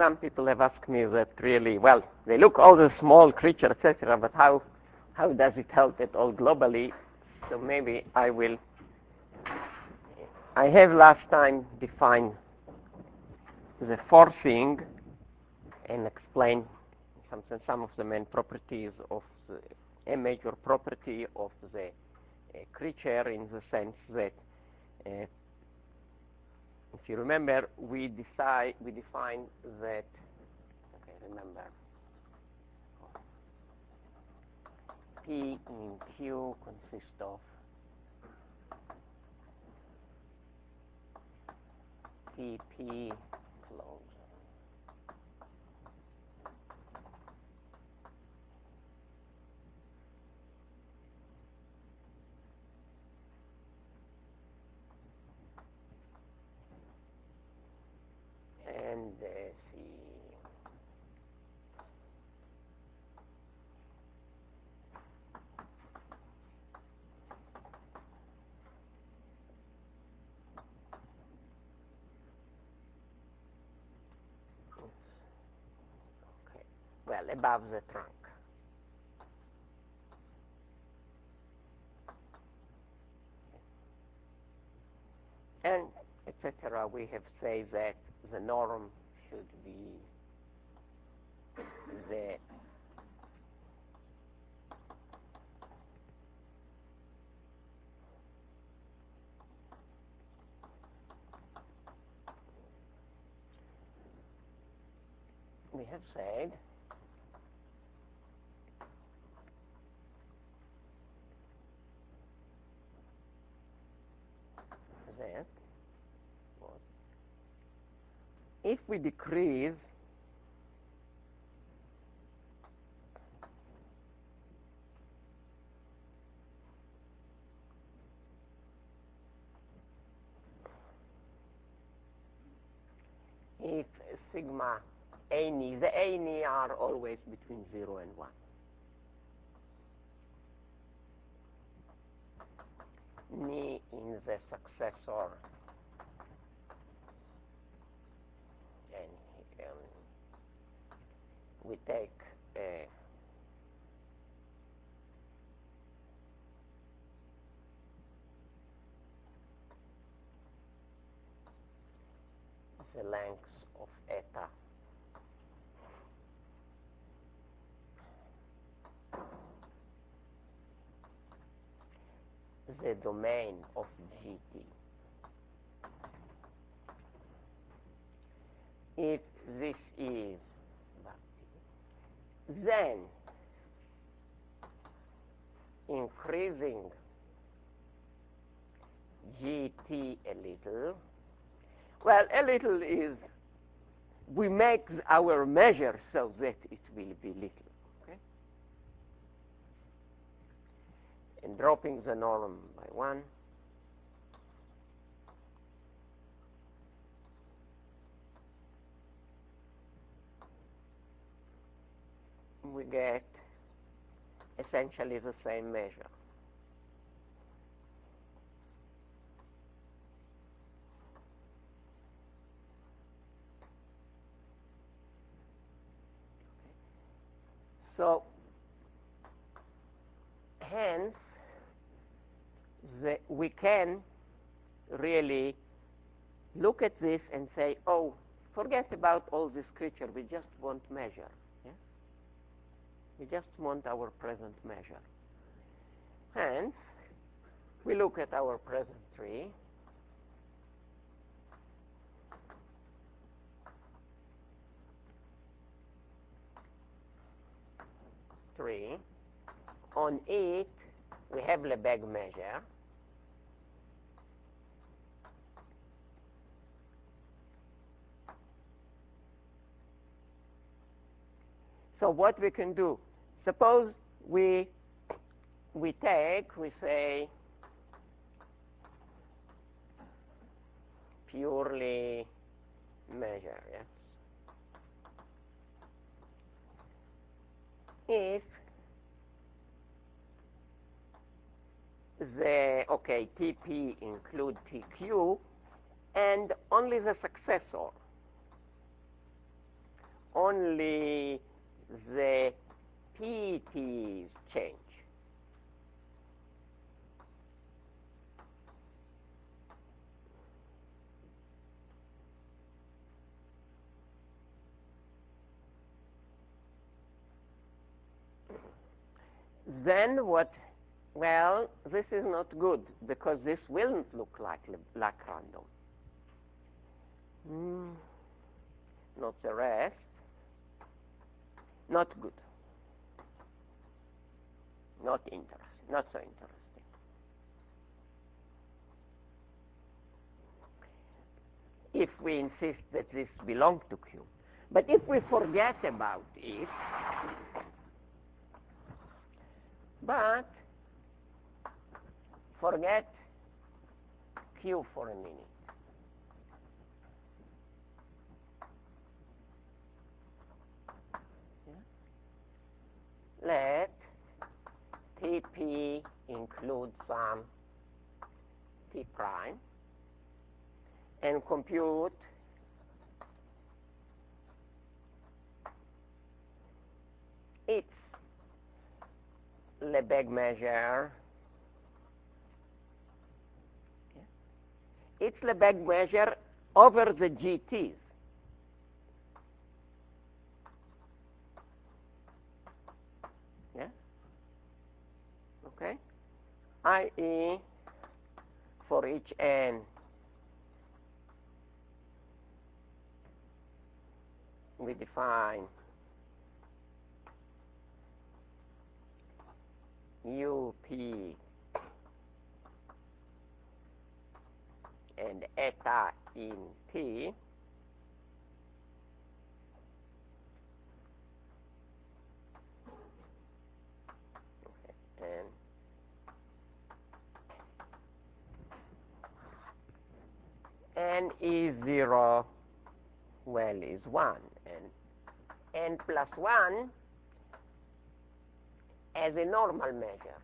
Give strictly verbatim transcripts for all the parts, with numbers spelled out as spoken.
some people have asked me that really, well, they look all the small creature, et cetera, but how, how does it help at all globally? So maybe I will, I have last time defined the forcing and explained some, some of the main properties of the, a major property of the uh, creature in the sense that uh, if you remember, we decide, we define that, okay, remember, P in Q consists of P P closed. And uh, see. Okay. Well, above the trunk. And et cetera. We have said that the norm should be the we have said that if we decrease if sigma A N I, the A N I are always between zero and one. N I in the successor, and um, we take uh, the length of eta the domain of G T. If this is then increasing G T a little, well, a little is, we make our measure so that it will be little, okay? And dropping the norm by one, we get essentially the same measure. So, hence, the, we can really look at this and say, oh, forget about all this creature, we just want measure. Yeah? We just want our present measure. Hence, we look at our present tree. Tree. On it, we have Lebesgue measure. So what we can do, suppose we we take, we say, purely measure, yes? If the, okay, T P include T Q, and only the successor only the P T's change. Then what? Well, this is not good because this will look like like random. Mm. Not the rest. Not good. Not interesting. Not so interesting. If we insist that this belongs to Q. But if we forget about it, but forget Q for a minute. Let T P include some T prime and compute its Lebesgue measure, its Lebesgue measure over the G Ts. Yeah? Okay? that is, for each n we define U P and eta in P, okay, and n is zero, well, is one, and n plus one as a normal measure.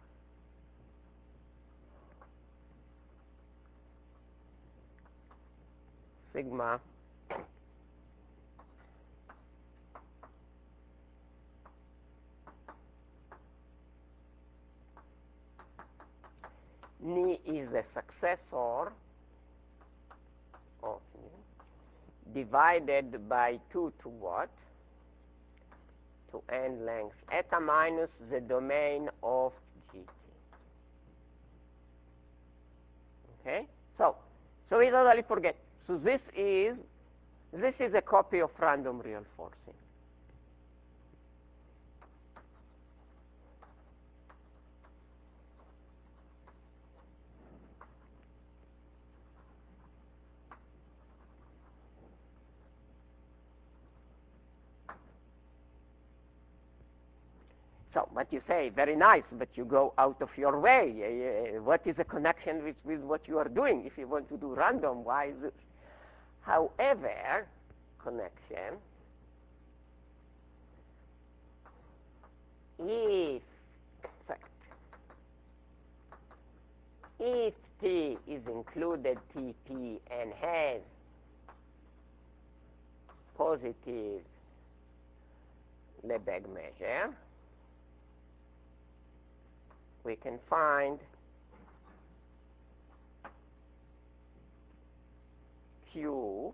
Sigma Ni is the successor of Ni divided by two to what? To n length eta minus the domain of G T. Okay? So, so we totally forget. So this is, this is a copy of random real forcing. So, but you say, very nice, but you go out of your way. Uh, what is the connection with, with what you are doing? If you want to do random, why is this? However, connection, if, in fact, if T is included T P and has positive Lebesgue measure, we can find Q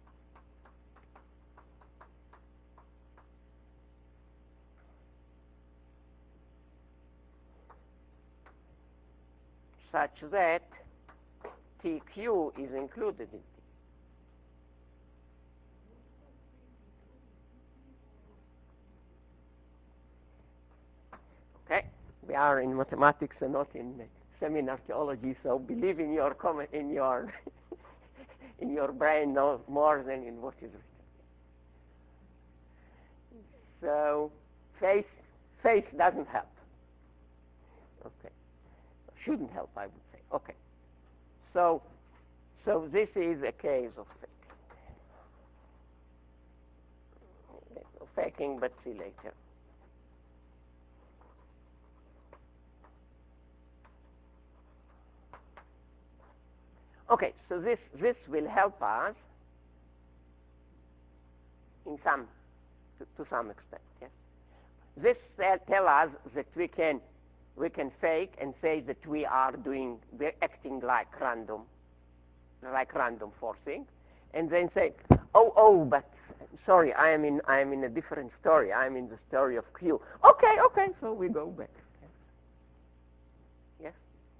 such that T Q is included in T. Okay, we are in mathematics and not in semi-archaeology, so believe in your comment, in your in your brain no more than in what is written. So face face doesn't help. Okay, shouldn't help, I would say. Okay, so so this is a case of faking, of faking, but see later. Okay, so this, this will help us in some to, to some extent. Yes. This uh, tell us that we can we can fake and say that we are doing we're acting like random, like random forcing, and then say, oh oh, but sorry, I am in I am in a different story. I am in the story of Q. Okay, okay, so we go back. Yes.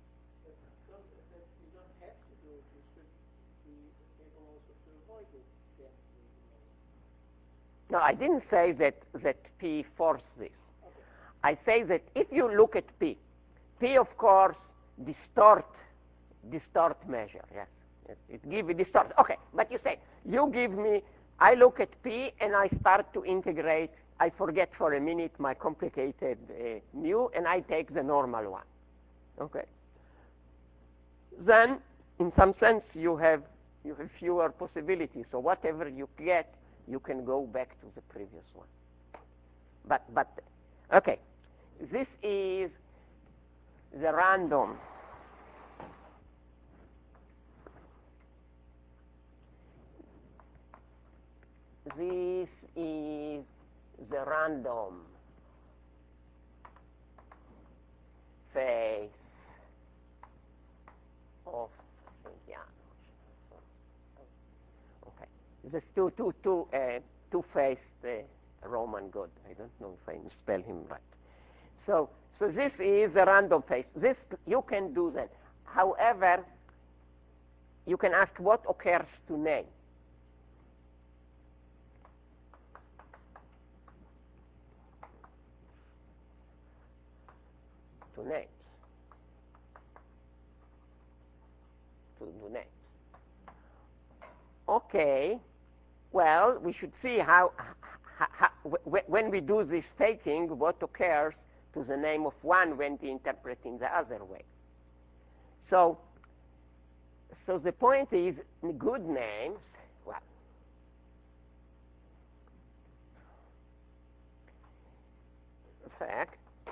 No, I didn't say that, that P forced this. Okay. I say that if you look at P, P of course distort, distort measure, yes. yes. It give you distort. Okay, but you say, you give me, I look at P and I start to integrate, I forget for a minute my complicated uh, mu and I take the normal one. Okay. Then, in some sense, you have, you have fewer possibilities. So whatever you get, you can go back to the previous one. But, but, okay, this is the random. This is the random face of Janus. Okay, this two, two, two, uh, two-faced uh, Roman god. I don't know if I spell him right. So, so this is a random face. This you can do then. However, you can ask what occurs to name. To names. To, to names. Okay. Well, we should see how, how, how when we do this taking, what occurs to the name of one when we interpret in the other way. So, so the point is, good names, well, in fact,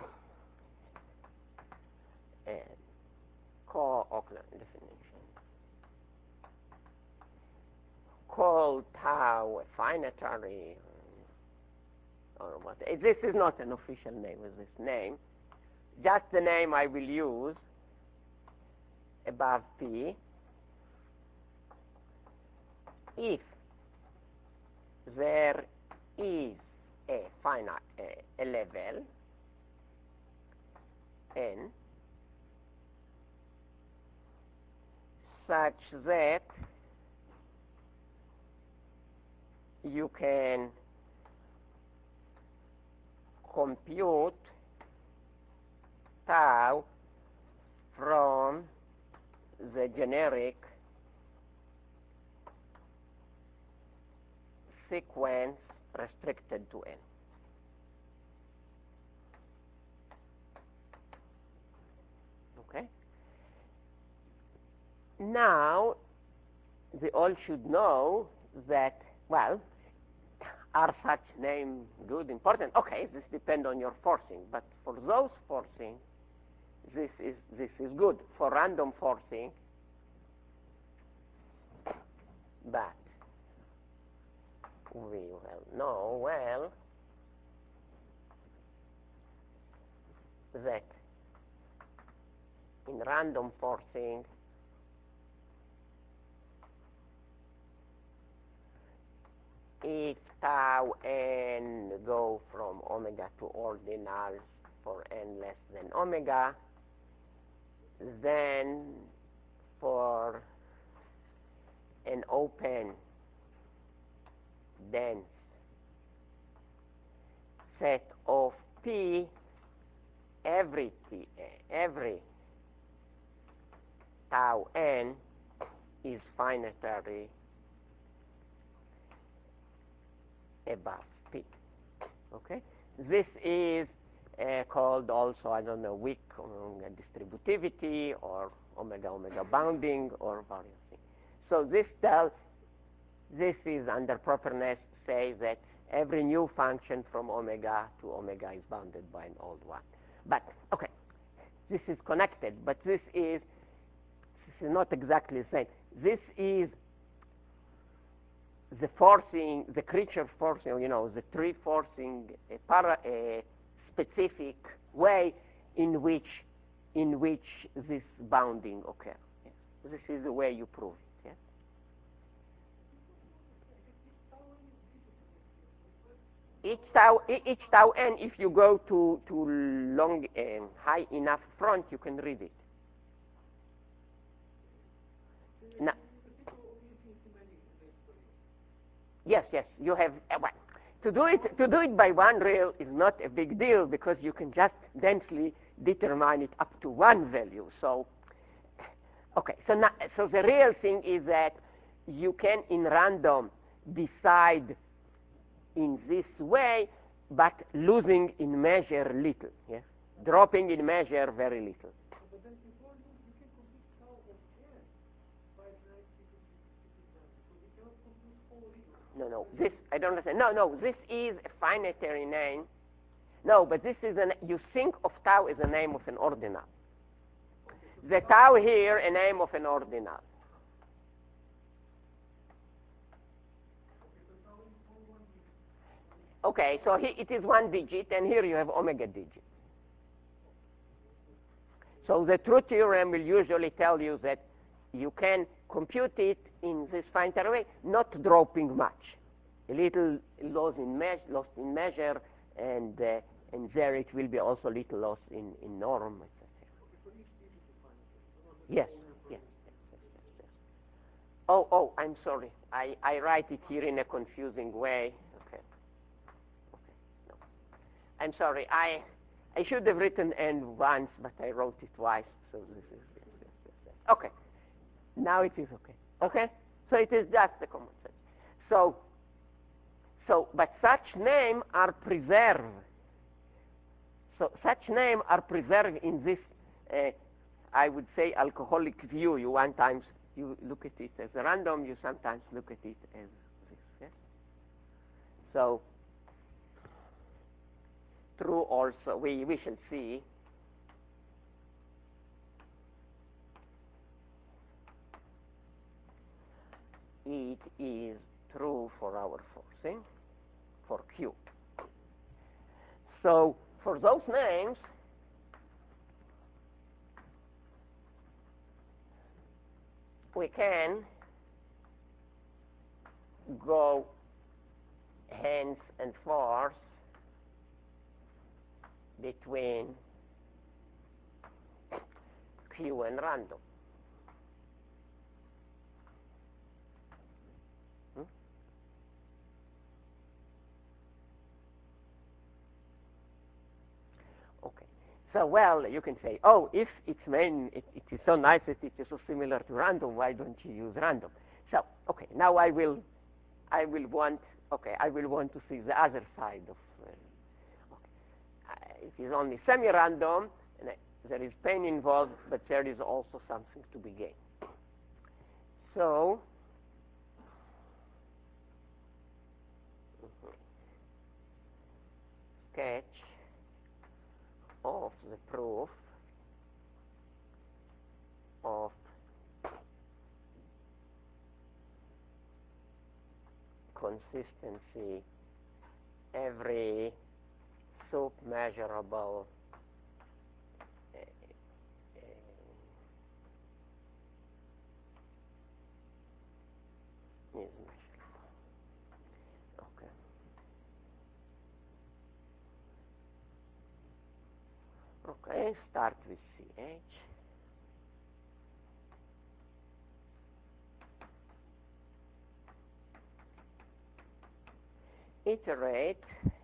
and co-Auckland definition. Call tau a finitary, or what? This is not an official name with this name. Just the name I will use above P if there is a finite a, a level n such that you can compute tau from the generic sequence restricted to n. Okay? Now, they all should know that, well, are such names good, important? Okay, this depends on your forcing, but for those forcing, this is this is good. For random forcing, but we will know well that in random forcing if tau n go from omega to ordinals for n less than omega, then for an open dense set of P, every T, every tau n is finitary above P. Okay, this is uh, called also, I don't know, weak omega distributivity or omega omega bounding or various things. So this tells, this is under properness say that every new function from omega to omega is bounded by an old one. But okay, this is connected, but this is this is not exactly the same. This is the forcing, the creature forcing, you know, the tree forcing a, para, a specific way in which in which this bounding occurs. Yes. This is the way you prove it. Yes. Each tau, each tau n, if you go to to long, uh, high enough front, you can read it. Now, yes, yes, you have. Uh, well, to do it to do it by one real is not a big deal because you can just densely determine it up to one value. So, okay. So now, so the real thing is that you can, in random, decide in this way, but losing in measure little. Yes, dropping in measure very little. But then if you lose, you can compute tau of n by ninety because you cannot compute whole real. No, no. This I don't understand. No, no. This is a finitary name. No, but this is an. You think of tau as a name of an ordinal. The tau here, a name of an ordinal. Okay, so he, it is one digit, and here you have omega digit. So the truth theorem will usually tell you that you can compute it in this finitary way, not dropping much. A little loss in, me- loss in measure, and uh, and there it will be also little loss in, in norm, et cetera. Yes, yes, yes, yes, yes, yes. Oh, oh, I'm sorry. I, I write it here in a confusing way. Okay. Okay. No. I'm sorry. I I should have written n once, but I wrote it twice. So this is yes, yes, yes, yes. Okay. Now it is okay. Okay. So it is just the common sense. So. So, but such names are preserved. So such names are preserved in this, uh, I would say, alcoholic view. You one times you look at it as random. You sometimes look at it as this. Yes? So true also. We we shall see. It is true for our forcing, for Q. So for those names, we can go hence and forth between Q and random. Hmm? Okay. So, well, you can say, oh, if it's main, it, it is so nice that it is so similar to random, why don't you use random? So, okay, now I will, I will want, okay, I will want to see the other side of, uh, okay. Uh, it is only semi-random, and I, there is pain involved, but there is also something to be gained. So, mm-hmm. sketch of the proof of consistency every sub-measurable uh, uh, is measurable. Okay. Okay, start with C H. Iterate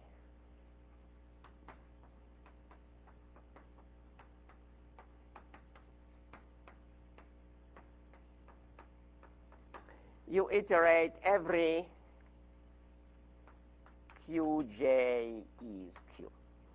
you iterate every Qj is Q.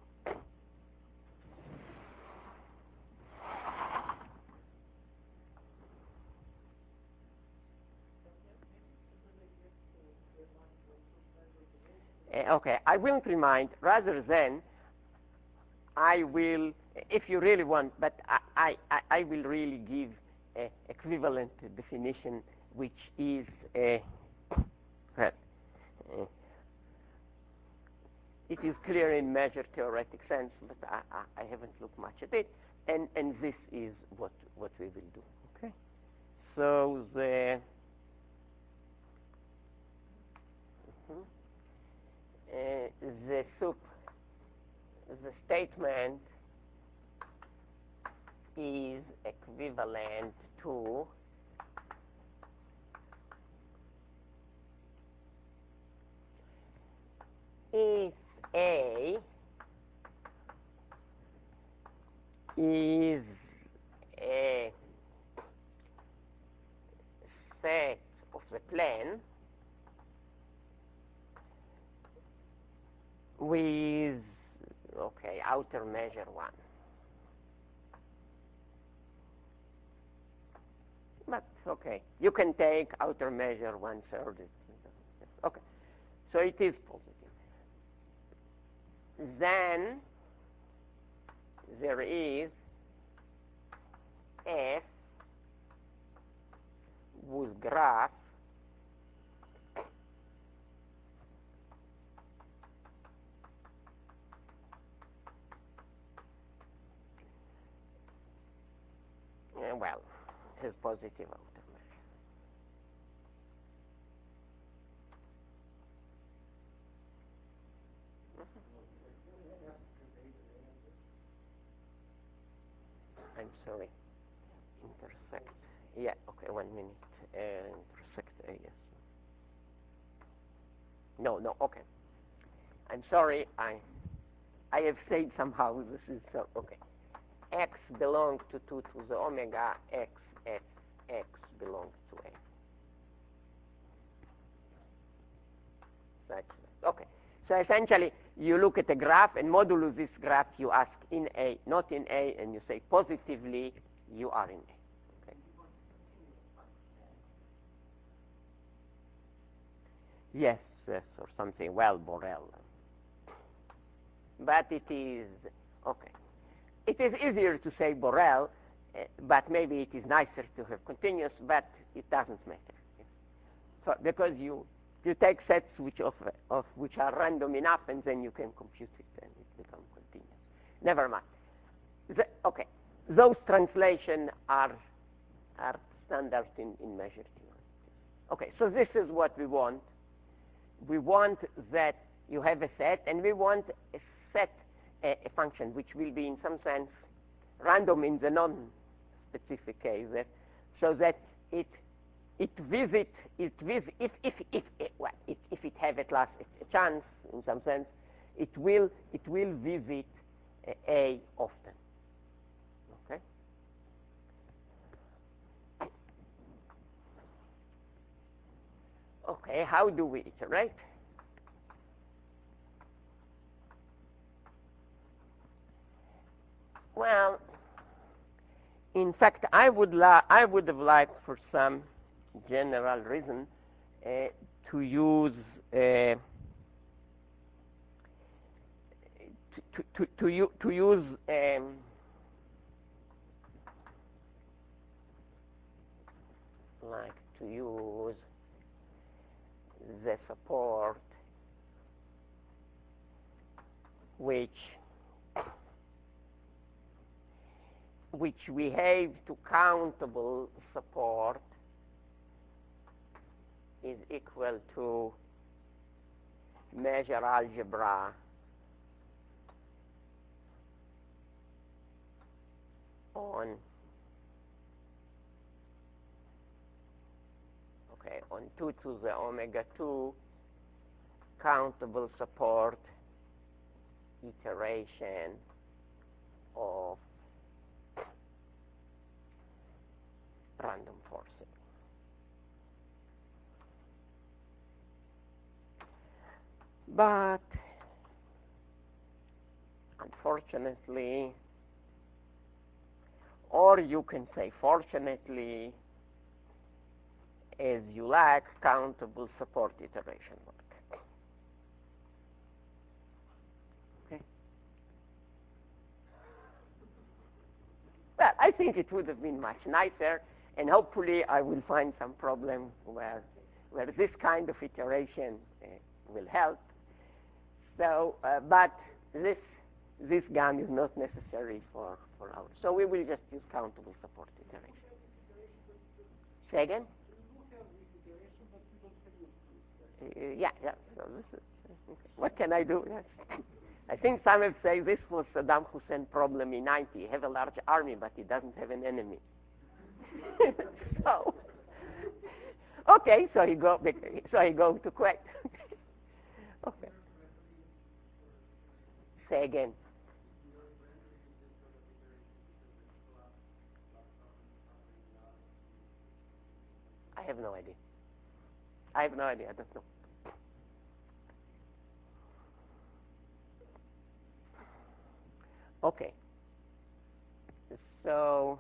Uh, okay, I will remind rather than I will, if you really want, but I, I, I will really give an equivalent definition, which is, a, uh, it is clear in measure theoretic sense, but I, I, I haven't looked much at it. And, and this is what, what we will do. Okay? So the, mhm. uh, the sup, the statement is equivalent to if A is a set of the plane with, okay, outer measure one. But, okay, you can take outer measure one third. Okay, so it is positive. Then there is F whose graph uh, well, has positive outer measure. I'm sorry. Intersect. Yeah, okay, one minute. Uh, intersect A, yes. No, no, okay. I'm sorry, I I have said somehow this is so, okay. X belongs to two to the omega, X, F, X belongs to A. That's okay. So essentially, you look at a graph, and modulo this graph, you ask in A, not in A, and you say positively, you are in A. Okay. Yes, yes, or something. Well, Borel. But it is okay. It is easier to say Borel, uh, but maybe it is nicer to have continuous. But it doesn't matter. So because you you take sets which of, of which are random enough, and then you can compute it, and it becomes continuous. Never mind. The, okay, those translations are are standard in, in measure theory. Okay, so this is what we want. We want that you have a set, and we want a set, a, a function which will be in some sense random in the non-specific case, that, so that it it visit it visit if if if if, well, if, if it have at last a chance in some sense, it will it will visit uh, A often. Okay. Okay. How do we iterate? Well, in fact, I would la- I would have liked, for some general reason, uh, to use uh, to, to, to, u- to use um, like to use the support which which we have to countable support is equal to measure algebra on okay on two to the omega two countable support iteration of random forcing. But unfortunately, or you can say fortunately, as you like, countable support iteration work. Okay. Well, I think it would have been much nicer, and hopefully I will find some problem where where this kind of iteration uh, will help. So, uh, but this this gun is not necessary for for our. So we will just use countable support iteration. Say again? Uh, yeah, yeah. So this is, okay. What can I do? Yes. I think some have said this was Saddam Hussein problem in ninety. He have a large army, but he doesn't have an enemy. So, okay, so he go. So he go to Kuwait. Okay. Say again. I have no idea. I have no idea. I don't know. Okay. So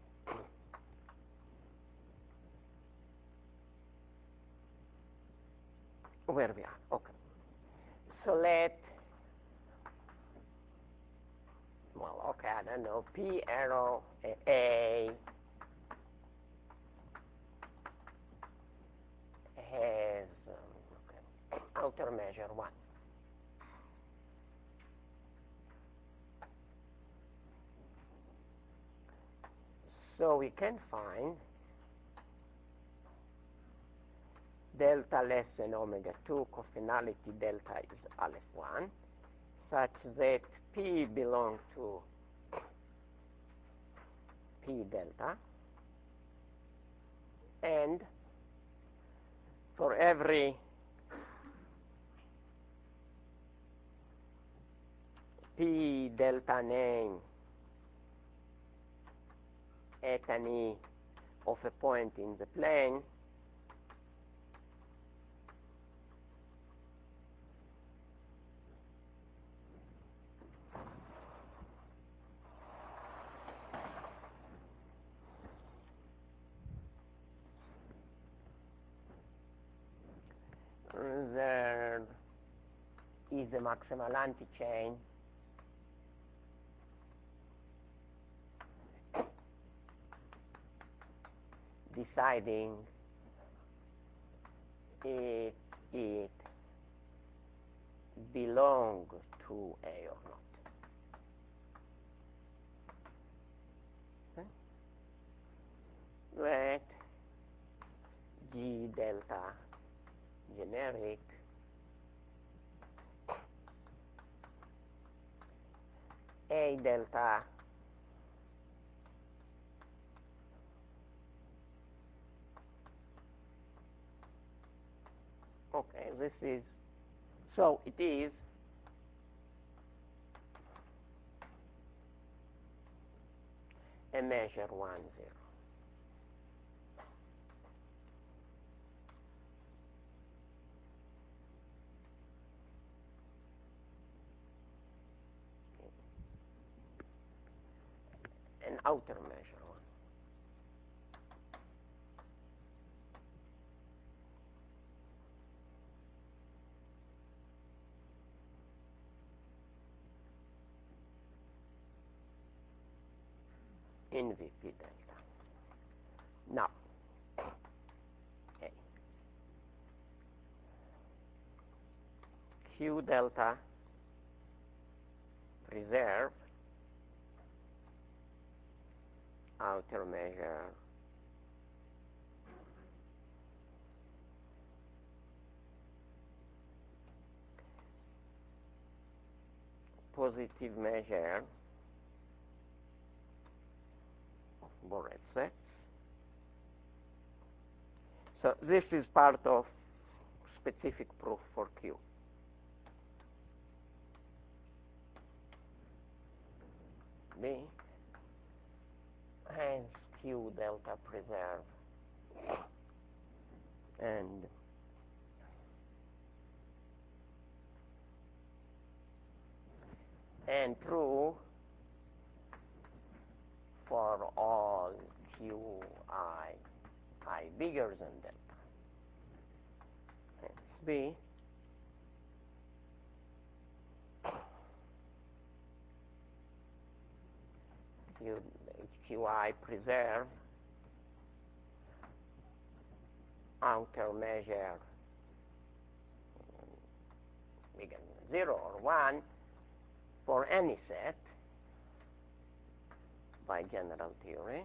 where we are? Okay. So let well, okay, I don't know. P arrow A has um, okay, outer measure one. So we can find delta less than omega two, cofinality delta is aleph one, such that P belongs to P delta, and for every P delta name at an E of a point in the plane, there is a maximal anti-chain deciding if it belongs to A or not. Okay. Let G delta generic A delta okay, this is so it is a measure one zero. An outer measure one. In V P delta. Now, okay. Q delta preserve outer measure positive measure of Borel sets. So this is part of specific proof for Q. B hence Q delta preserve and and true for all Q I I bigger than delta. Hence B Q, Q I preserve outer measure bigger than zero or one for any set by general theory.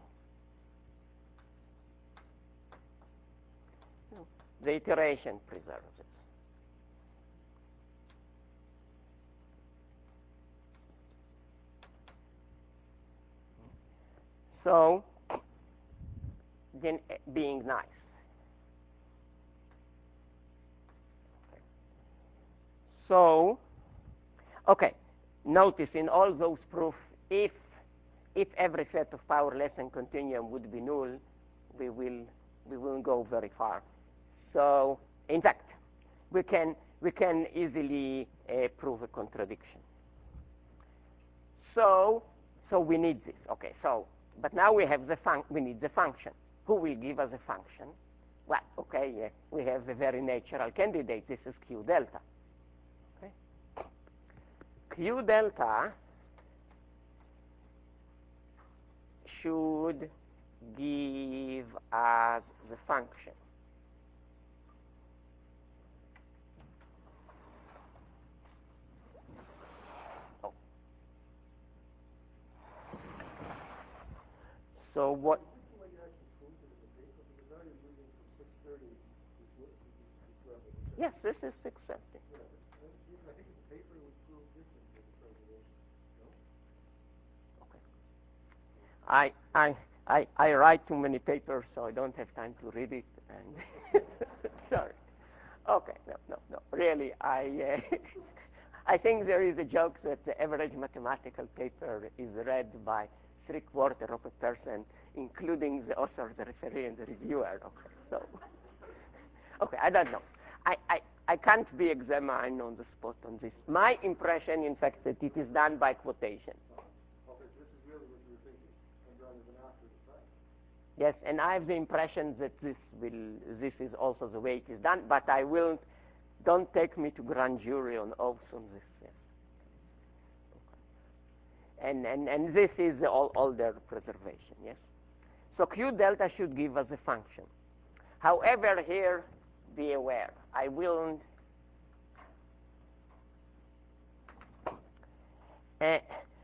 The iteration preserves it. So, then uh, being nice. Okay. So, okay, notice in all those proofs, if if every set of powerless and continuum would be null, we will we won't go very far. So, in fact, we can we can easily uh, prove a contradiction. So, so we need this. Okay, so. But now we have the fun we need the function. Who will give us a function? Well, okay, yeah, we have a very natural candidate. This is Q delta. Okay. Q delta should give us the function. Oh. So what? Yes, this is six seventy. Yeah, I think the paper would prove different than the preservation. No? Okay. I I I I write too many papers, so I don't have time to read it. And sorry. Okay, no, no, no. Really, I uh, I think there is a joke that the average mathematical paper is read by three quarter of a person, including the author, the referee, and the reviewer. Okay, so okay, I don't know. I, I, I can't be examined on the spot on this. My impression, in fact, that it is done by quotation. Okay, this is really what you were thinking, and done as an after the fact. Yes, and I have the impression that this will, this is also the way it is done, but I will, don't take me to grand jury on oaths on this. Yes. Okay. And, and, and this is the all, older preservation, yes? So Q delta should give us a function. However, here, be aware, I will uh,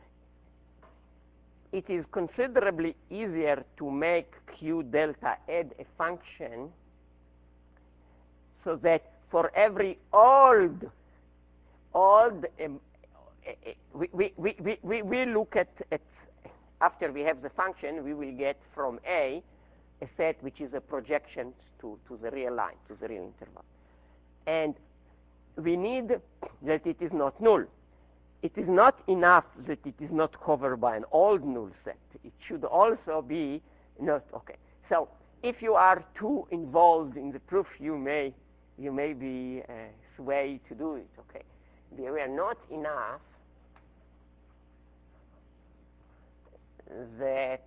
it is considerably easier to make Q delta add a function so that for every old, old, um, uh, we, we, we, we, we look at, at, after we have the function, we will get from A a set which is a projection to, to the real line, to the real interval. And we need that it is not null. It is not enough that it is not covered by an old null set. It should also be not, okay. So if you are too involved in the proof, you may, you may be uh, swayed to do it, okay. Be aware, not enough that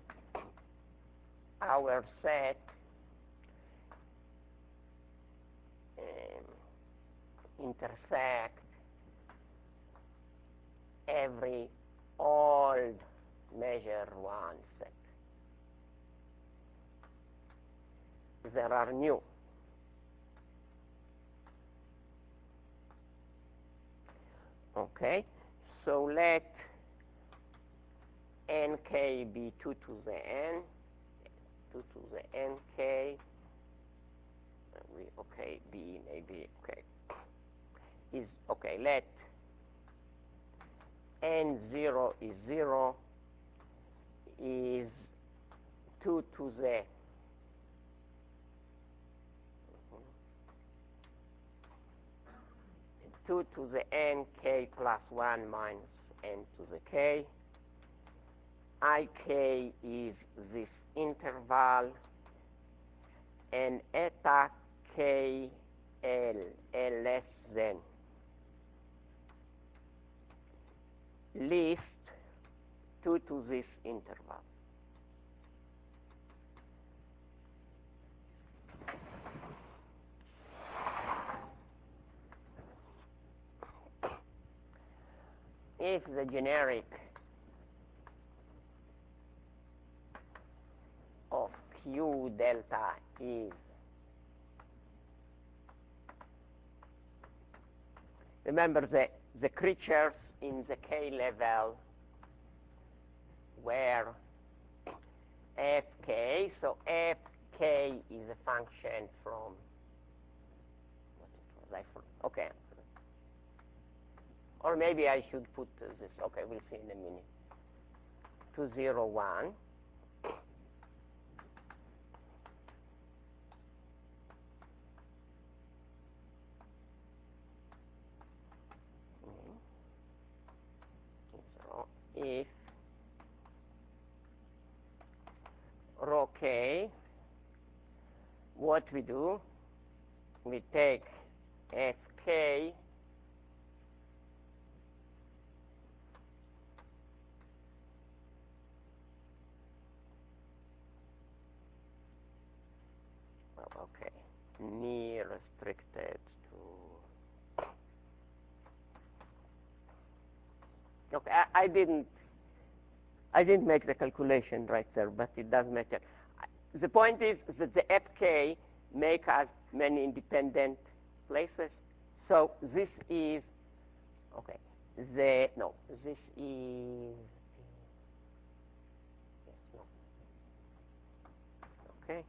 our set um, intersect every old measure one set. There are new. Okay, so let nk be two to the n, two to the nk. We, okay, b maybe, okay, is, okay, let n zero is zero, is two to the two to the n k plus one minus n to the k. Ik is this interval, and eta k l, l less than least two to this interval. If the generic of Q delta is remember the, the creatures in the K level were Fk, so Fk is a function from, what it was, I forgot, okay. Or maybe I should put uh, this, okay, we'll see in a minute. two, zero, one. So if rho k, what we do, we take Fk well, okay, near restricted to, okay, I, I didn't I didn't make the calculation right there, but it does matter. The point is that the Fk make us many independent places. So this is, okay, the, no, this is, yes, no. Okay.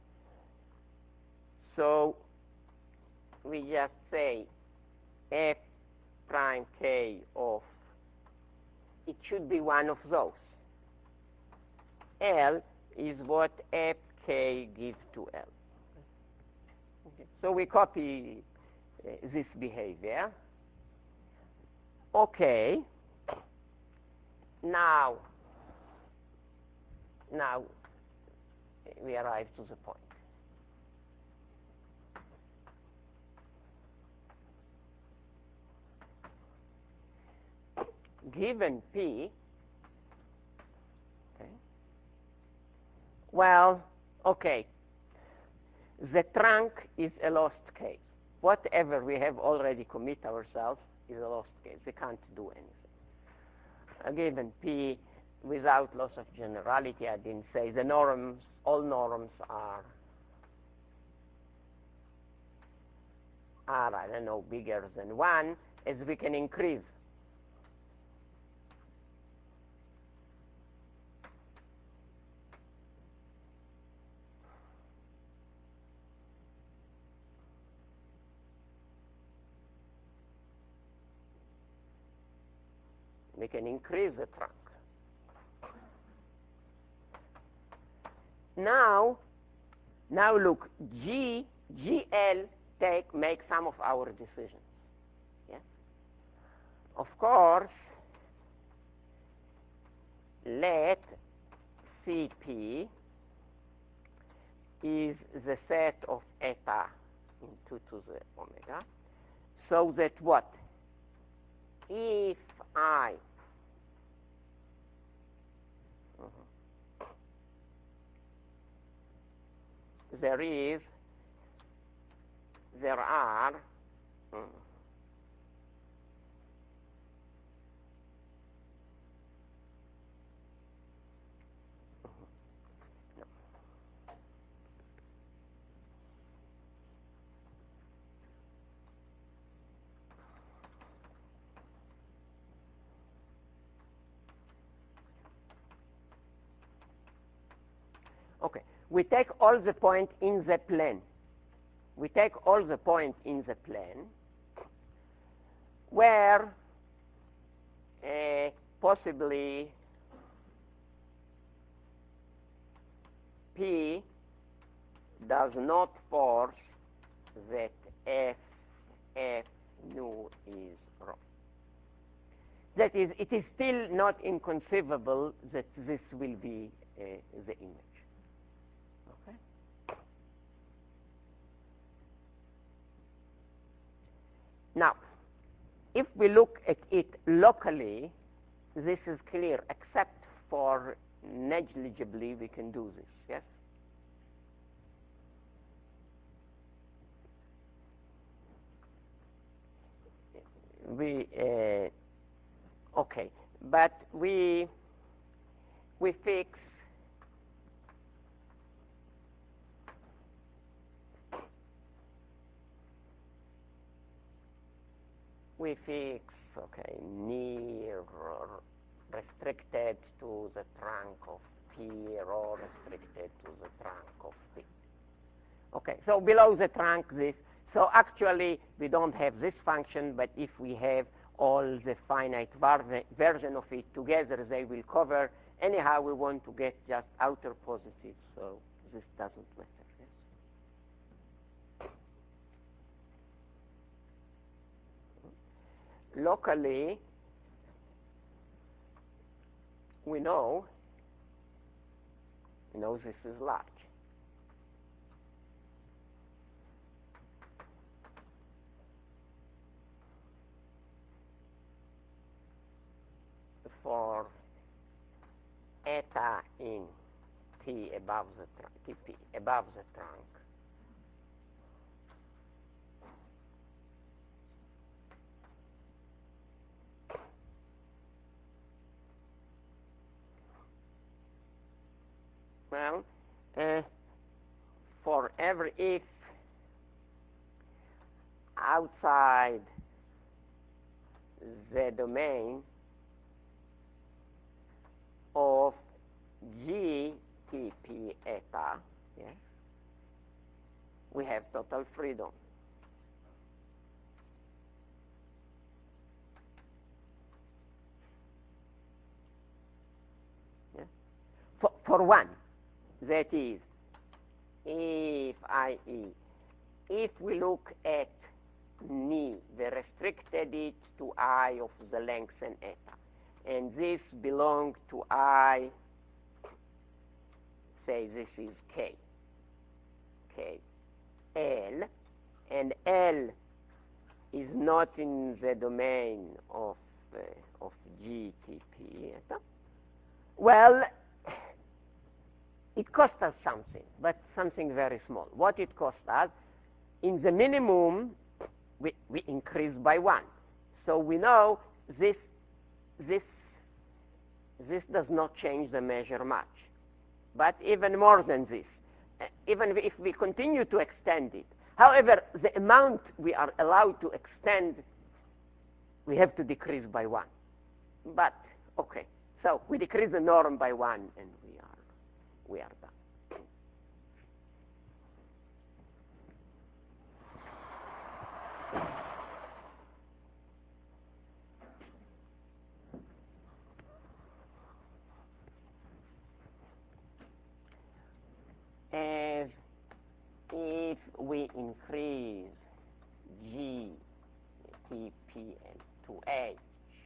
So we just say F prime K of, it should be one of those. L is what Fk gives to L. Okay. So we copy uh, this behavior. Okay. Now, now we arrive to the point. Given P, okay, well, okay, the trunk is a lost case. Whatever we have already commit ourselves is a lost case. We can't do anything. A given P without loss of generality, I didn't say the norms, all norms are, are, I don't know, bigger than one, as we can increase. We can increase the trunk. Now, now look, G, G L take, make some of our decisions. Yes? Of course, let C P is the set of eta in two to the omega, so that what? If I uh-huh, there is, there are, uh, okay, we take all the points in the plane. We take all the points in the plane where uh, possibly P does not force that F, F nu is wrong. That is, it is still not inconceivable that this will be uh, the image. Okay? Now, if we look at it locally, this is clear, except for negligibly we can do this, yes? We, uh, okay, but we, we fix we fix, okay, near restricted to the trunk of P, rho restricted to the trunk of P. Okay, so below the trunk this, so actually we don't have this function, but if we have all the finite version of it together, they will cover. Anyhow, we want to get just outer positives, so this doesn't matter. Yes? Locally, we know, we know this is large. For eta in T above the trunk, T P above the trunk, well, uh, for every if outside the domain of G T P eta, yes, we have total freedom. Yes? For, for one, that is, if I E, if we look at Ni, we restricted it to I of the length and eta. And this belongs to I, say this is K, K, L, and L is not in the domain of, uh, of G T P eta. Well, it costs us something, but something very small. What it costs us, in the minimum, we, we increase by one. So we know this, this This does not change the measure much. But even more than this, even if we continue to extend it, however, the amount we are allowed to extend, we have to decrease by one. But, okay, so we decrease the norm by one, and we are, we are done. As if we increase G, T, P, and to H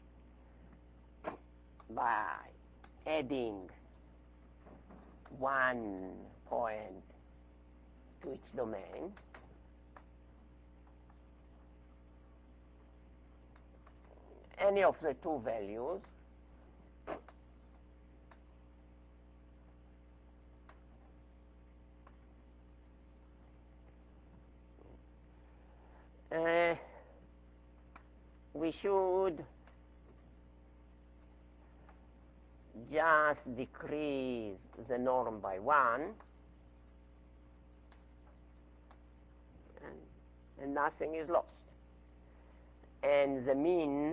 by adding one point to its domain, any of the two values, uh, we should just decrease the norm by one, and, and nothing is lost. And the mean,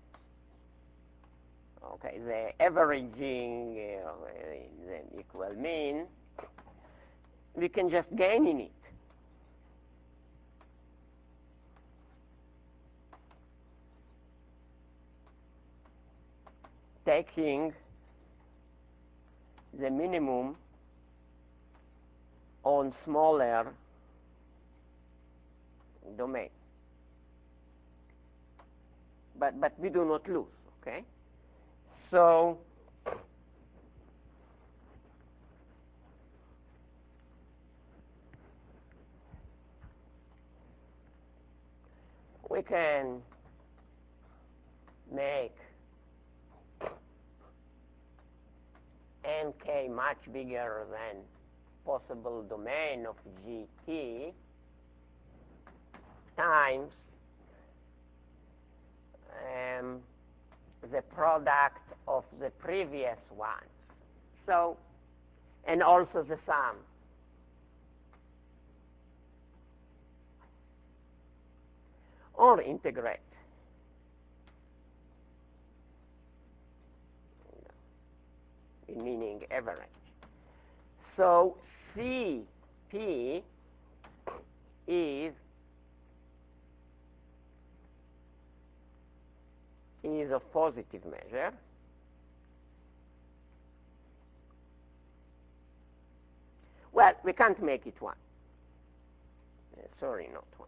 okay, the averaging uh, the equal mean, we can just gain in it. Taking the minimum on smaller domain. But, but we do not lose, okay? So, we can make N K much bigger than possible domain of G T times um, the product of the previous ones. So, and also the sum. Or integrate meaning average. So C P is is a positive measure. Well, we can't make it one. Uh, sorry, not one.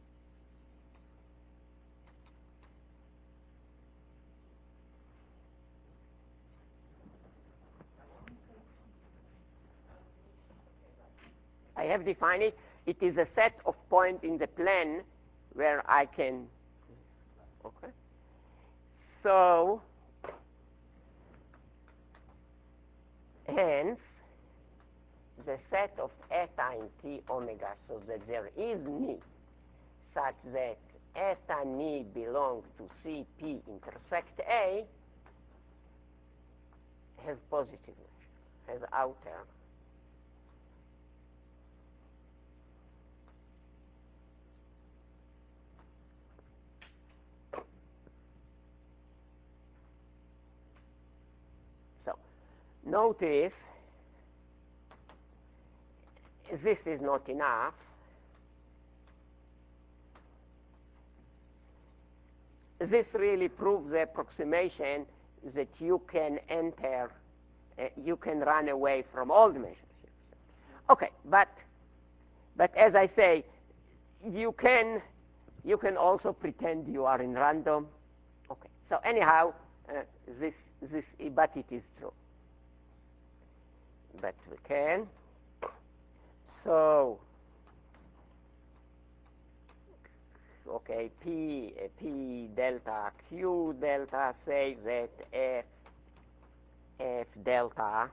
I have defined it. It is a set of points in the plane where I can, okay. So, hence, the set of eta in T omega, so that there is Ni, such that eta Ni belongs to C P intersect A, has positive measure, has outer. So, notice this is not enough. This really proves the approximation that you can enter, uh, you can run away from all dimensions. Okay, but but as I say, you can you can also pretend you are in random. Okay, so anyhow, uh, this this but it is true. But we can. So, okay, P, uh, P delta Q delta, say that F, F delta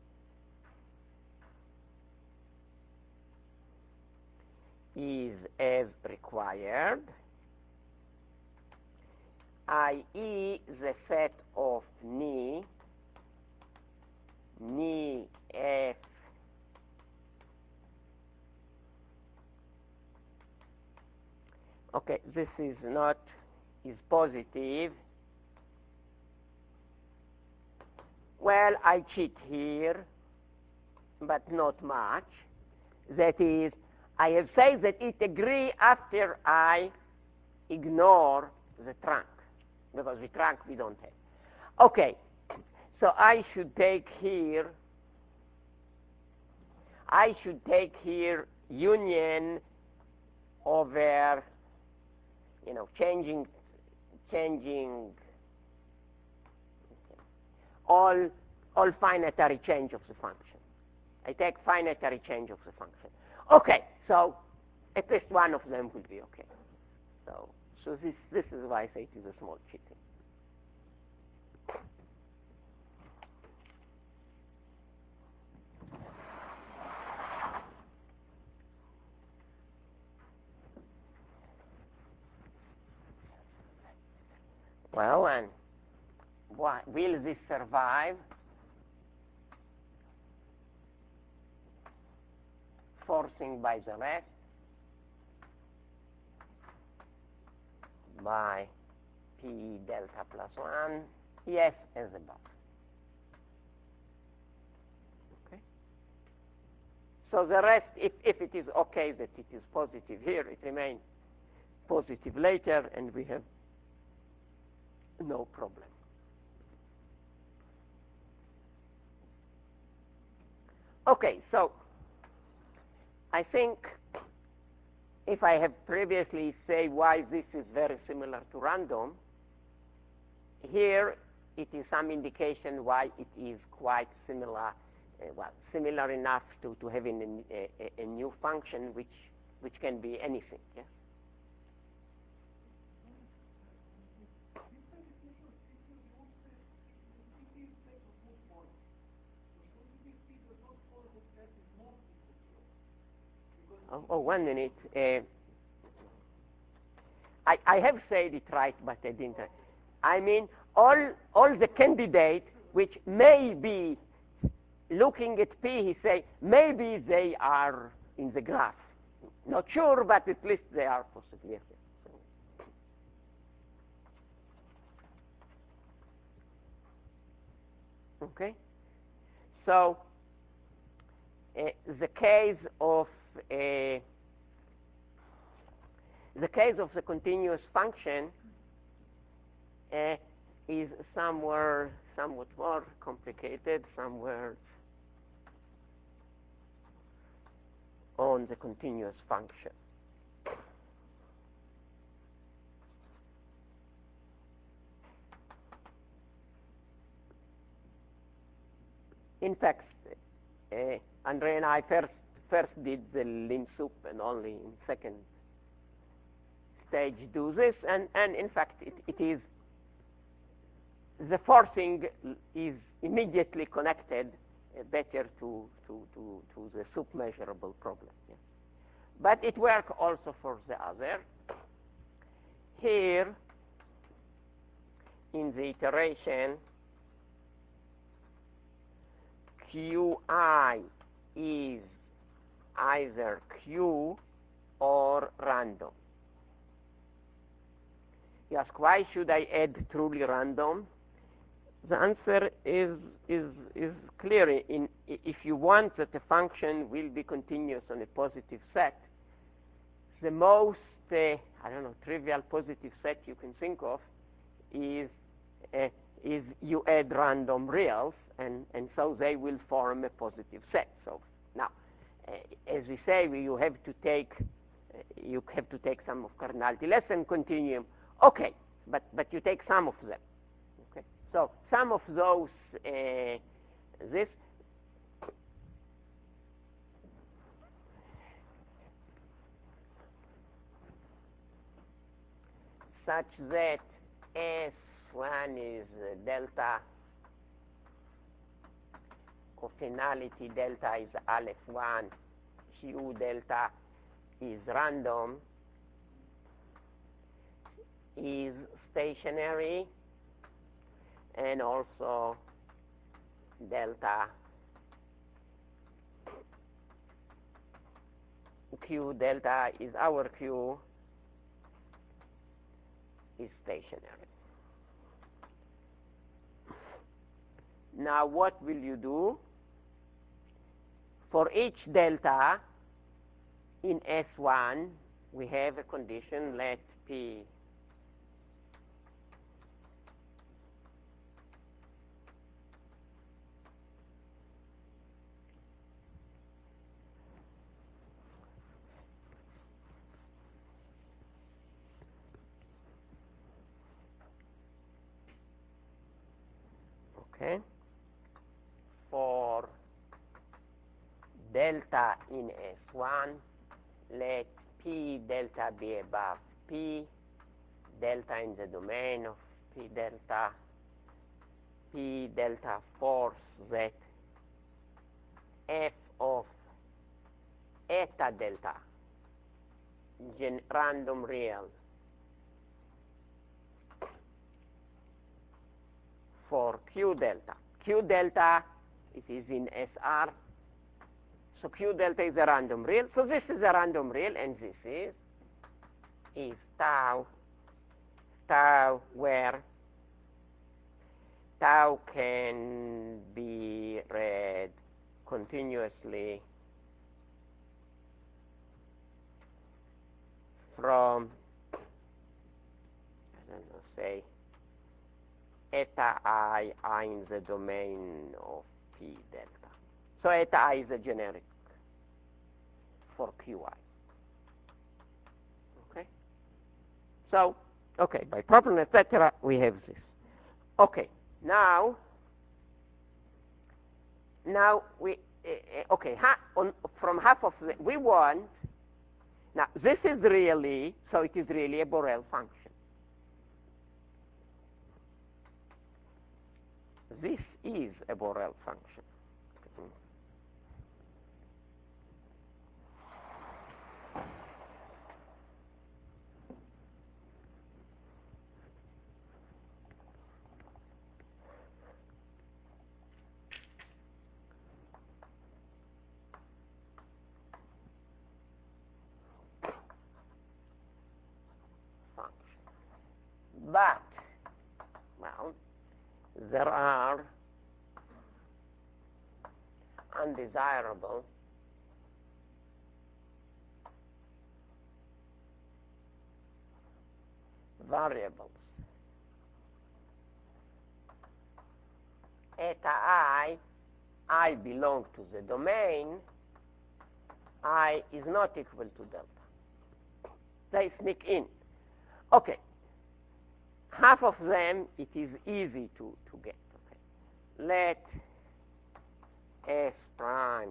is as required, that is the set of Ni, Ni F Okay, this is not, is positive. Well, I cheat here, but not much. That is, I have said that it agree after I ignore the trunk, because the trunk we don't have. Okay, so I should take here, I should take here union over, you know, changing, changing all, all finitary change of the function. I take finitary change of the function. Okay, so at least one of them will be okay. So, so this, this is why I say it is a small cheating. Well, and what, will this survive? Forcing by the rest by P delta plus one, yes, as above. Okay. So the rest, if, if it is okay that it is positive here, it remains positive later, and we have no problem. Okay, so I think if I have previously said why this is very similar to random, here it is some indication why it is quite similar, uh, well, similar enough to, to having a, a, a new function which, which can be anything, yes? Oh, oh, one minute. Uh, I, I have said it right, but I didn't. I mean, all, all the candidates which may be looking at P, he say, maybe they are in the graph. Not sure, but at least they are possibly here. Okay? So uh, the case of a the case of the continuous function uh, is somewhere somewhat more complicated, somewhere on the continuous function. In fact, uh, Andre and I first first did the lean soup, and only in second stage do this, and, and in fact it, it is the forcing is immediately connected uh, better to, to, to, to the soup measurable problem. Yeah. But it works also for the other. Here, in the iteration, Qi is either Q or random. You ask, why should I add truly random? The answer is is is clear. In if you want that a function will be continuous on a positive set, the most uh, I don't know trivial positive set you can think of is uh, is you add random reals, and and so they will form a positive set. So now, uh, as we say, you have to take uh, you have to take some of cardinality less than continuum. Okay, but but you take some of them. Okay, so some of those uh, this such that S one is uh, delta cofinality delta is aleph one, Q delta is random, is stationary, and also delta Q delta is our Q is stationary. Now what will you do? For each delta in S one, we have a condition, let P okay, for delta in S one, let P delta be above P, delta in the domain of P delta, P delta force that F of eta delta, gen random real for Q delta. Q delta, it is in S R, so Q delta is a random real. So this is a random real, and this is is tau, tau where tau can be read continuously from, I don't know, say, eta I, I in the domain of P delta. So eta I is a generic for Qi. Okay? So, okay, by problem, et cetera, we have this. Okay, now, now we, uh, okay, ha, on, from half of the, we want, now this is really, so it is really a Borel function. This is a Borel function. But, well, there are undesirable variables. Eta I, I belong to the domain, I is not equal to delta. They sneak in. Okay. Half of them, it is easy to, to get. Okay. Let S prime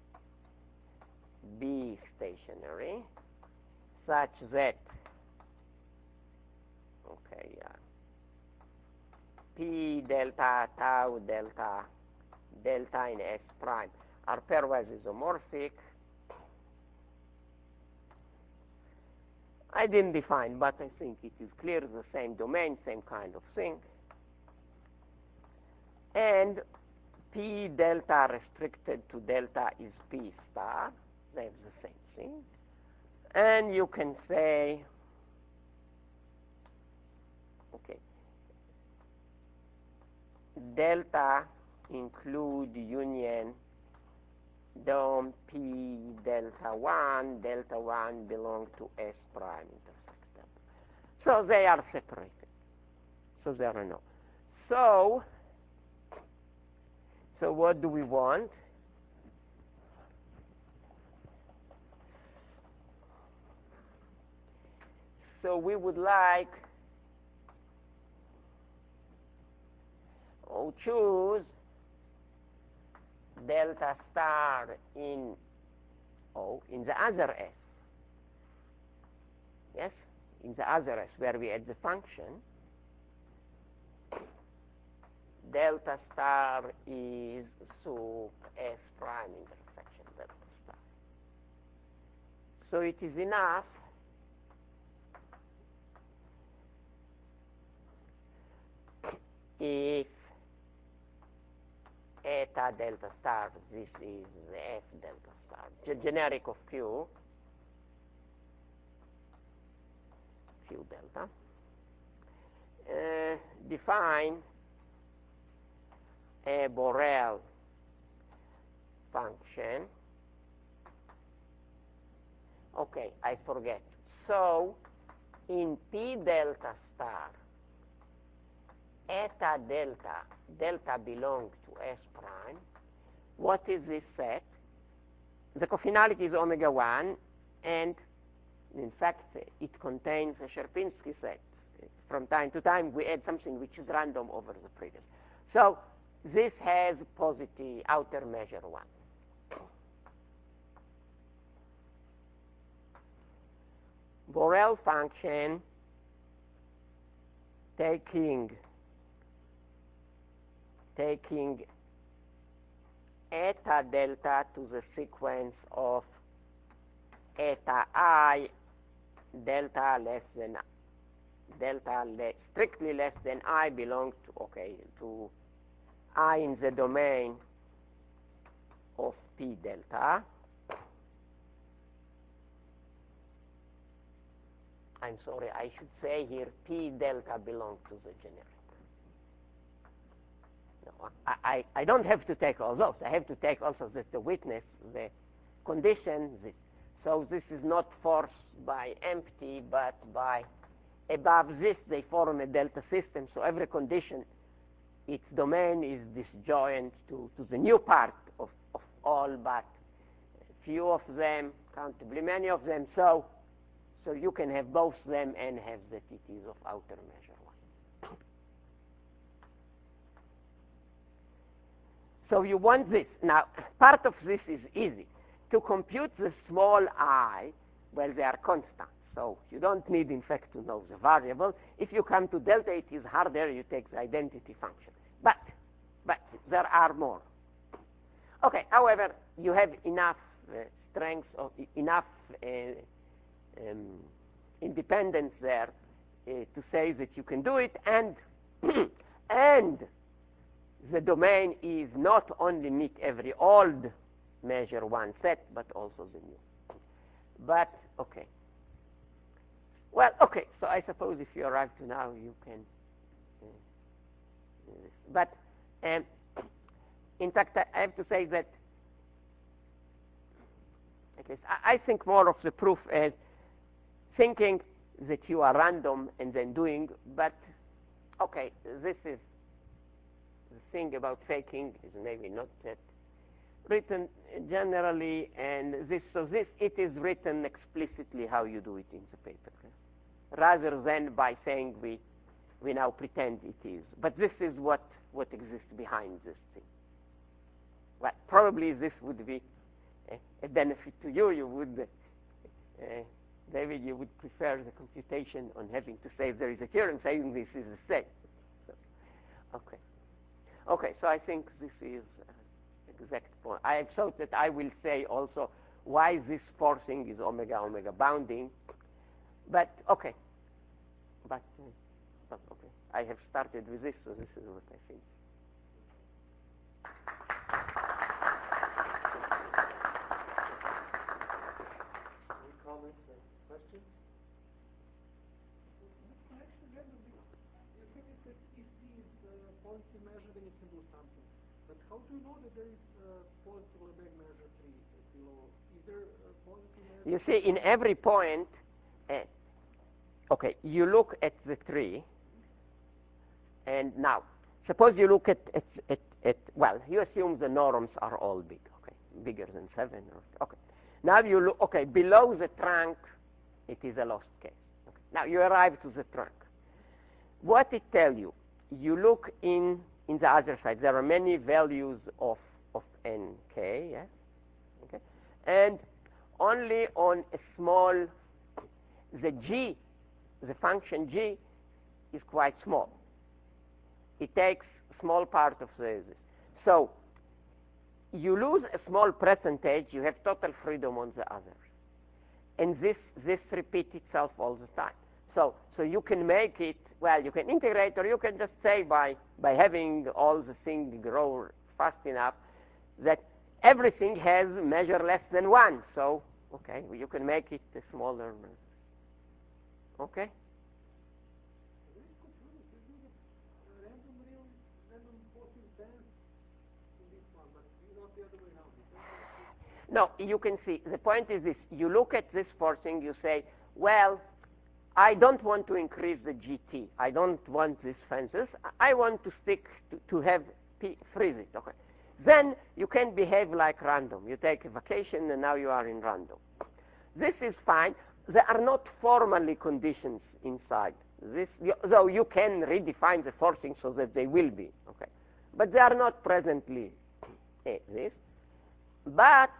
be stationary such that, okay, uh, P delta tau delta delta in S prime are pairwise isomorphic. I didn't define, but I think it is clear, the same domain, same kind of thing. And P delta restricted to delta is P star. They have the same thing. And you can say, okay, delta include union dom P delta one, delta one belong to S prime intersect delta. So they are separated. So there are no. So, so what do we want? So we would like to choose delta star in O, in the other S. Yes? In the other S, where we add the function. Delta star is sup S prime intersection delta star. So it is enough if eta delta star, this is F delta star, the generic of Q, Q delta, uh, define a Borel function. Okay, I forget. So, in P delta star, eta delta, delta belongs to S prime. What is this set? The cofinality is omega one, and in fact, it contains a Sierpinski set. From time to time, we add something which is random over the previous. So, this has positive outer measure one. Borel function taking taking eta delta to the sequence of eta I delta less than delta less, strictly less than I belongs to okay to I in the domain of P delta. I'm sorry, I should say here P delta belongs to the generic. No, I, I, I don't have to take all those. I have to take also the, the witness, the condition. This. So this is not forced by empty, but by above this they form a delta system. So every condition, its domain is disjoint to, to the new part of, of all, but few of them, countably many of them. So, so you can have both them and have that it is of outer measure one. So you want this. Now, part of this is easy. To compute the small I, well, they are constant. So you don't need, in fact, to know the variable. If you come to delta, it is harder. You take the identity function. But, but there are more. Okay, however, you have enough uh, strength, or enough uh, um, independence there uh, to say that you can do it, and and the domain is not only meet every old measure one set, but also the new. But okay. Well, okay. So I suppose if you arrive to now, you can. Uh, do this. But um, in fact, I have to say that Okay, so I, I think more of the proof as thinking that you are random and then doing, but okay, this is the thing about faking is maybe not that written generally, and this so this it is written explicitly how you do it in the paper, okay? Rather than by saying we we now pretend it is. But this is what what exists behind this thing. Well, probably this would be a, a benefit to you. You would, uh, David, you would prefer the computation on having to say if there is a theorem saying this is the same. So, okay. Okay, so I think this is uh, exact point. I have thought that I will say also why this forcing is omega omega bounding, but okay. But, uh, but okay, I have started with this, so this is what I think. Any comments or questions? Actually, that would be, you think it that if these uh, positive measure, then you can do something. But how do you know that there is uh, positive Lebesgue measure three below? Is there a positive measure? You see, in every point, uh, okay, you look at the tree, and now, suppose you look at, at, at, at, well, you assume the norms are all big, okay, bigger than seven, or, okay. Now you look, okay, below the trunk, it is a lost case. Okay. Now you arrive to the trunk. What it tells you, you look in, in the other side, there are many values of, of n k, yes, okay, and only on a small, the g, the function g is quite small. It takes a small part of the, so you lose a small percentage, you have total freedom on the others. And this, this repeats itself all the time. So, so you can make it, well, you can integrate, or you can just say by, by having all the things grow fast enough that everything has measure less than one. So, okay, you can make it a smaller. Okay? No, you can see, the point is this, you look at this forcing, you say, well, I don't want to increase the G T. I don't want these fences. I want to stick to, to have P, freeze it, okay. Then you can behave like random. You take a vacation and now you are in random. This is fine. There are not formally conditions inside this, though you can redefine the forcing so that they will be, okay. But they are not presently eh, this. But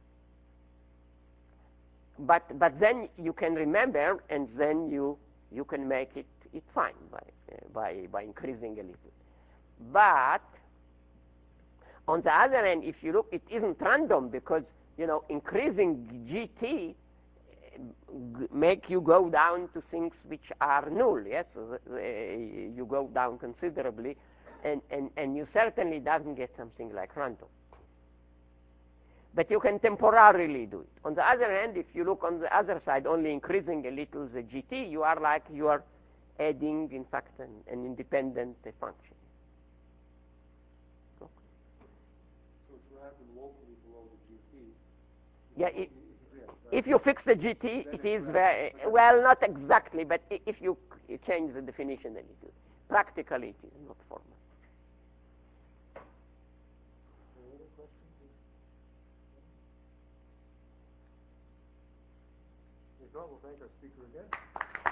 But but then you can remember, and then you you can make it it fine by uh, by by increasing a little. But on the other hand, if you look, it isn't random because you know increasing G T uh, make you go down to things which are null. Yes, so, uh, you go down considerably, and and and you certainly doesn't get something like random. But you can temporarily do it. On the other hand, if you look on the other side, only increasing a little the G T, you are like you are adding, in fact, an, an independent uh, function. Okay. So it will happen locally below the G T. Yeah, it, if you fix the G T, it is very, well, not exactly, but if you change the definition a little. Practically, it is not formal. We'll thank our speaker again.